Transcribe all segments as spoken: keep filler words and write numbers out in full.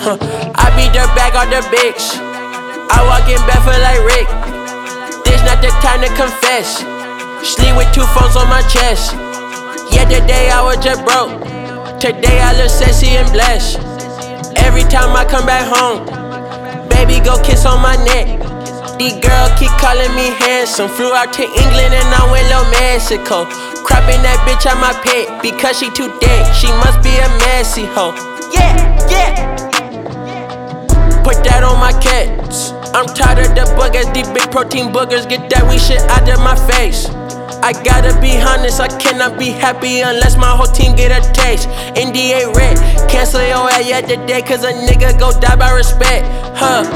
Huh. I beat the back off the bitch. I walk in barefoot like Rick. This not the time to confess. Sleep with two phones on my chest. Yeah, today I was just broke. Today I look sexy and blessed. Every time I come back home, baby go kiss on my neck. These girls keep calling me handsome. Flew out to England and I went to Mexico. Cropping that bitch out my pit because she too thick. She must be a messy hoe. Yeah, yeah. Put that on my cats. I'm tired of the boogers. These big protein boogers. Get that weak shit out of my face. I gotta be honest, I cannot be happy unless my whole team get a taste. N D A red, cancel your ass yet today, cause a nigga go die by respect. Huh.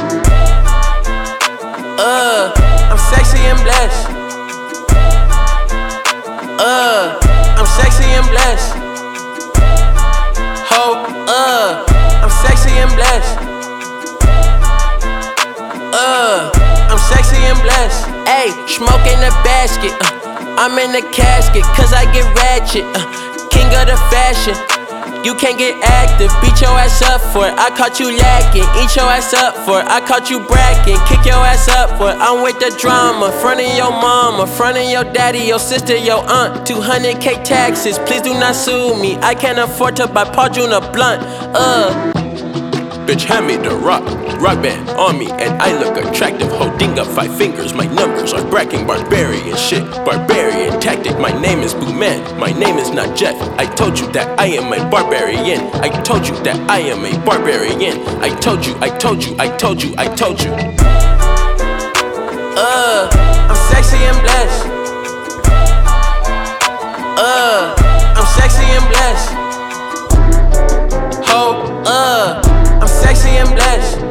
Uh, I'm sexy and blessed. Uh, I'm sexy and blessed. Ho, uh, I'm sexy and blessed. Uh, I'm sexy and blessed. Ayy, smoke in the basket. Uh, I'm in the casket, cause I get ratchet. Uh, king of the fashion. You can't get active, beat your ass up for it. I caught you lacking, eat your ass up for it. I caught you bracking, kick your ass up for it. I'm with the drama, frontin' your mama, frontin' your daddy, your sister, your aunt. two hundred K taxes, please do not sue me. I can't afford to buy Paul Junior blunt. Uh. Bitch, hand me the rock, rock band on me, and I look attractive. Holding up five fingers, my numbers are bracking. Barbarian shit, barbarian tactic. My name is Boo Man, my name is not Jeff. I told you that I am a barbarian. I told you that I am a barbarian. I told you, I told you, I told you, I told you. Uh, I'm sexy and blessed. Uh, I'm sexy and blessed. Ho, uh. I'm sexy and blessed.